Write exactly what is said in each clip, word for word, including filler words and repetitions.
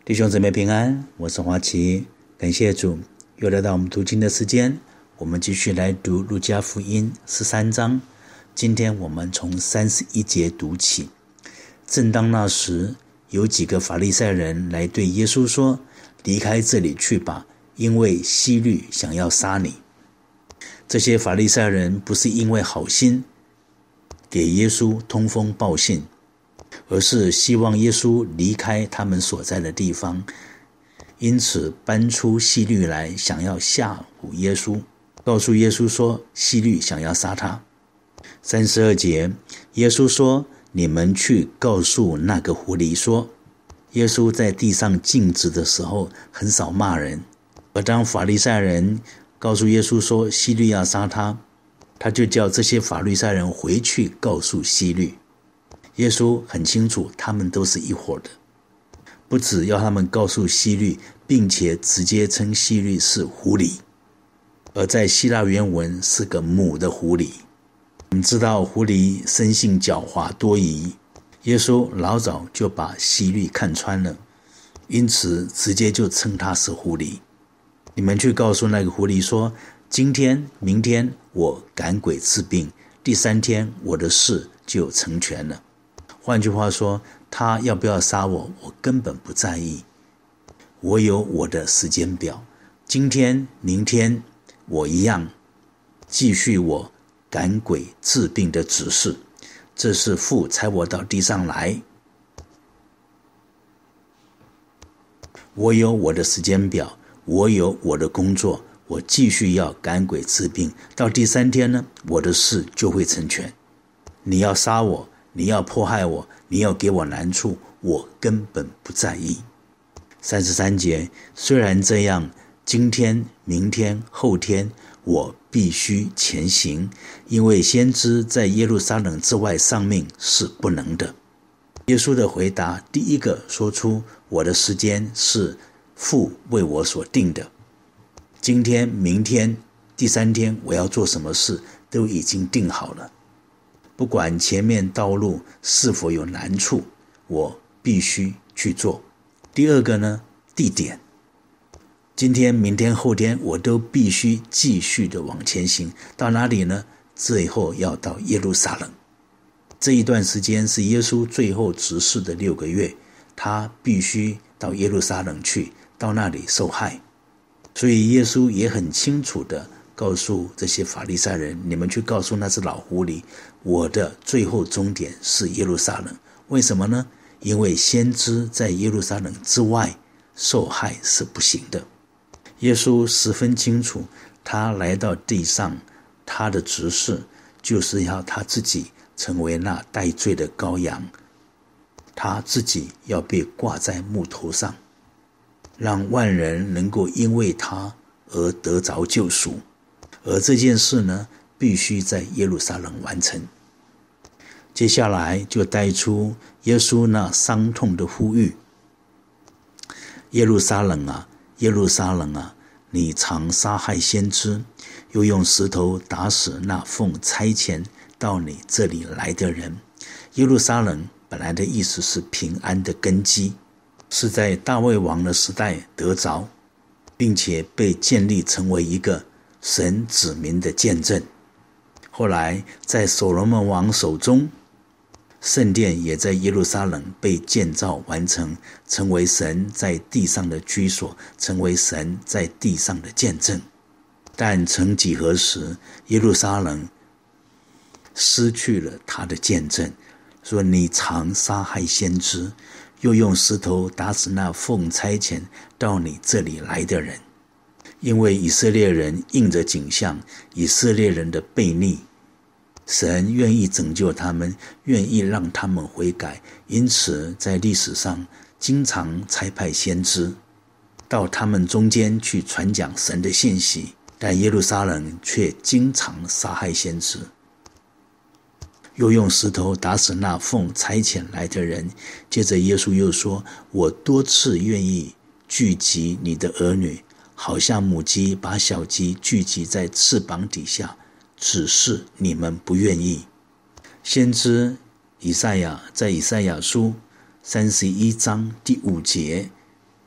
弟兄姊妹平安，我是华奇，感谢主，又来到我们读经的时间。我们继续来读路加福音十三章，今天我们从三十一节读起。正当那时，有几个法利赛人来对耶稣说：离开这里去吧，因为希律想要杀你。这些法利赛人不是因为好心给耶稣通风报信，而是希望耶稣离开他们所在的地方，因此搬出希律来，想要吓唬耶稣，告诉耶稣说希律想要杀他。三十二节，耶稣说：你们去告诉那个狐狸说。耶稣在地上静止的时候很少骂人，而当法利赛人告诉耶稣说希律要杀他，他就叫这些法利赛人回去告诉希律。耶稣很清楚他们都是一伙的，不只要他们告诉希律，并且直接称希律是狐狸，而在希腊原文是个母的狐狸。我们知道狐狸生性狡猾多疑，耶稣老早就把希律看穿了，因此直接就称他是狐狸。你们去告诉那个狐狸说，今天明天我赶鬼治病，第三天我的事就成全了。换句话说，他要不要杀我，我根本不在意。我有我的时间表，今天明天我一样继续我赶鬼治病的指示，这是父差我到地上来。我有我的时间表，我有我的工作，我继续要赶鬼治病，到第三天呢，我的事就会成全。你要杀我，你要迫害我，你要给我难处，我根本不在意。三十三节，虽然这样，今天明天后天我必须前行，因为先知在耶路撒冷之外丧命是不能的。耶稣的回答，第一个说出我的时间是父为我所定的，今天明天第三天我要做什么事都已经定好了，不管前面道路是否有难处，我必须去做。第二个呢，地点，今天明天后天我都必须继续的往前行，到哪里呢？最后要到耶路撒冷。这一段时间是耶稣最后执事的六个月，他必须到耶路撒冷去，到那里受害。所以耶稣也很清楚的告诉这些法利赛人，你们去告诉那只老狐狸，我的最后终点是耶路撒冷。为什么呢？因为先知在耶路撒冷之外受害是不行的。耶稣十分清楚，他来到地上，他的职事就是要他自己成为那代罪的羔羊，他自己要被挂在木头上，让万人能够因为他而得着救赎。而这件事呢，必须在耶路撒冷完成。接下来就带出耶稣那伤痛的呼吁，耶路撒冷啊，耶路撒冷啊，你常杀害先知，又用石头打死那奉差遣到你这里来的人。耶路撒冷本来的意思是平安的根基，是在大卫王的时代得着，并且被建立成为一个神子民的见证。后来在所罗门王手中，圣殿也在耶路撒冷被建造完成，成为神在地上的居所，成为神在地上的见证。但曾几何时，耶路撒冷失去了他的见证，说你常杀害先知，又用石头打死那奉差遣到你这里来的人。因为以色列人应着景象，以色列人的悖逆，神愿意拯救他们，愿意让他们悔改，因此在历史上经常差派先知到他们中间去传讲神的信息，但耶路撒冷却经常杀害先知，又用石头打死那奉差遣来的人。接着耶稣又说，我多次愿意聚集你的儿女，好像母鸡把小鸡聚集在翅膀底下，只是你们不愿意。先知以赛亚在以赛亚书三十一章第五节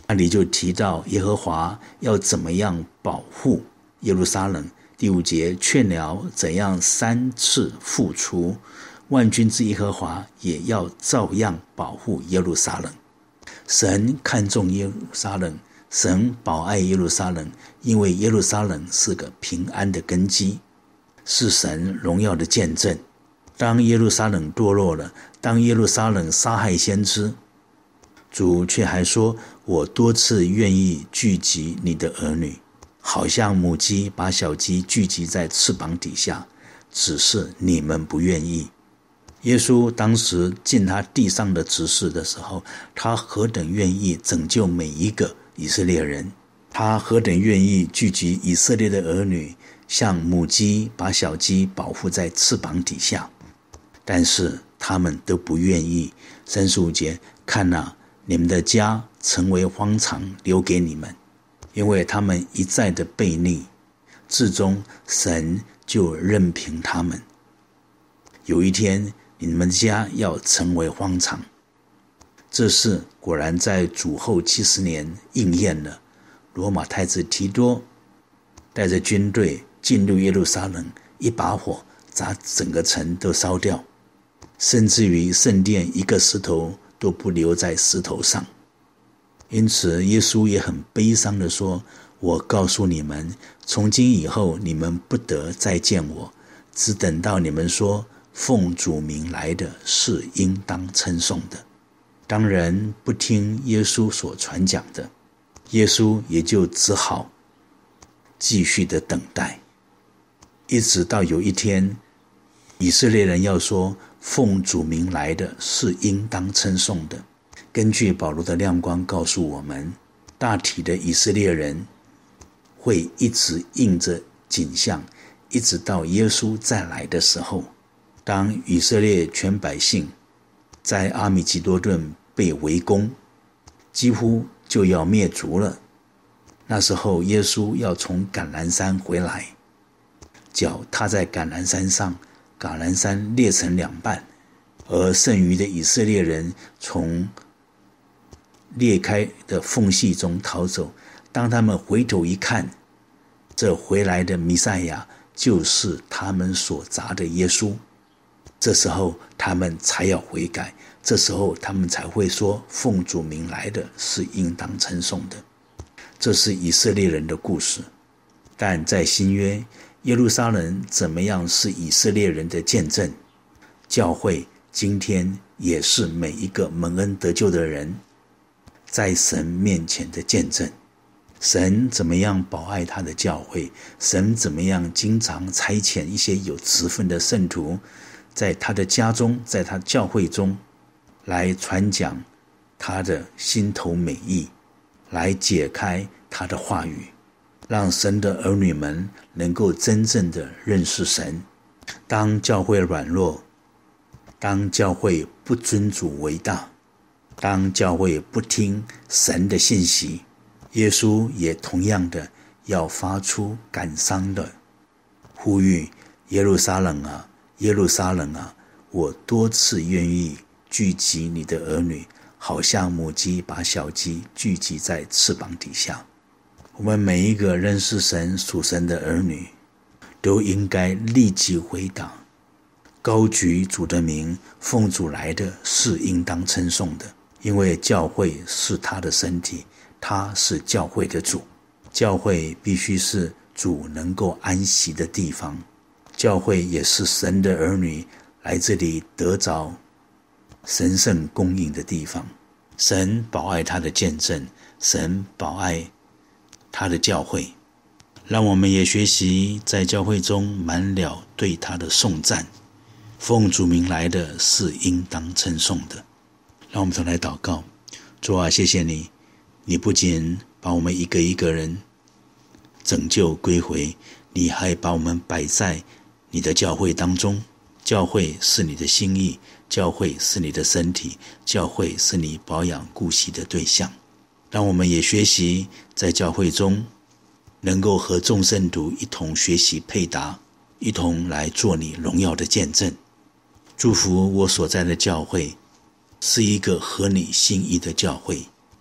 那里就提到耶和华要怎么样保护耶路撒冷。第五节，劝了怎样三次复出，万军之耶和华也要照样保护耶路撒冷。神看重耶路撒冷，神保爱耶路撒冷，因为耶路撒冷是个平安的根基，是神荣耀的见证。当耶路撒冷堕落了，当耶路撒冷杀害先知，主却还说，我多次愿意聚集你的儿女，好像母鸡把小鸡聚集在翅膀底下，只是你们不愿意。耶稣当时尽他地上的职事的时候，他何等愿意拯救每一个以色列人，他何等愿意聚集以色列的儿女，像母鸡把小鸡保护在翅膀底下，但是他们都不愿意。三十五节，看哪，你们的家成为荒场，留给你们，因为他们一再的悖逆，至终神就任凭他们。有一天你们家要成为荒场。这事果然在主后七十年应验了。罗马太子提多带着军队进入耶路撒冷，一把火把整个城都烧掉，甚至于圣殿一个石头都不留在石头上。因此耶稣也很悲伤地说，我告诉你们，从今以后你们不得再见我，只等到你们说奉主名来的是应当称颂的。当人不听耶稣所传讲的，耶稣也就只好继续的等待，一直到有一天以色列人要说奉主名来的是应当称颂的。根据保罗的亮光告诉我们，大体的以色列人会一直应着景象，一直到耶稣再来的时候。当以色列全百姓在阿米吉多顿被围攻，几乎就要灭族了，那时候耶稣要从橄榄山回来，脚踏在橄榄山上，橄榄山裂成两半，而剩余的以色列人从裂开的缝隙中逃走。当他们回头一看，这回来的弥赛亚就是他们所砸的耶稣，这时候他们才要悔改，这时候他们才会说奉主名来的是应当称颂的。这是以色列人的故事。但在新约，耶路撒冷怎么样是以色列人的见证，教会今天也是每一个蒙恩得救的人在神面前的见证。神怎么样保爱他的教会，神怎么样经常差遣一些有职分的圣徒在他的家中，在他教会中来传讲他的心头美意，来解开他的话语，让神的儿女们能够真正的认识神。当教会软弱，当教会不尊主为大，当教会不听神的信息，耶稣也同样的要发出感伤的呼吁，耶路撒冷啊，耶路撒冷啊，我多次愿意聚集你的儿女，好像母鸡把小鸡聚集在翅膀底下。我们每一个认识神属神的儿女，都应该立即回答，高举主的名，奉主来的是应当称颂的。因为教会是他的身体，他是教会的主，教会必须是主能够安息的地方，教会也是神的儿女来这里得着神圣供应的地方。神保爱他的见证，神保爱他的教会，让我们也学习在教会中满了对他的颂赞。奉主名来的是应当称颂的。让我们同来祷告。主啊，谢谢你，你不仅把我们一个一个人拯救归回，你还把我们摆在你的教会当中。教会是你的心意，教会是你的身体，教会是你保养顾惜的对象。让我们也学习在教会中能够和众圣徒一同学习配搭，一同来做你荣耀的见证。祝福我所在的教会是一个合你心意的教会，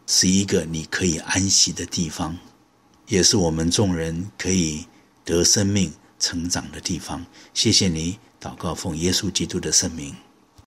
是一个你可以安息的地方，也是我们众人可以得生命成长的地方。谢谢你，祷告奉耶稣基督的圣名。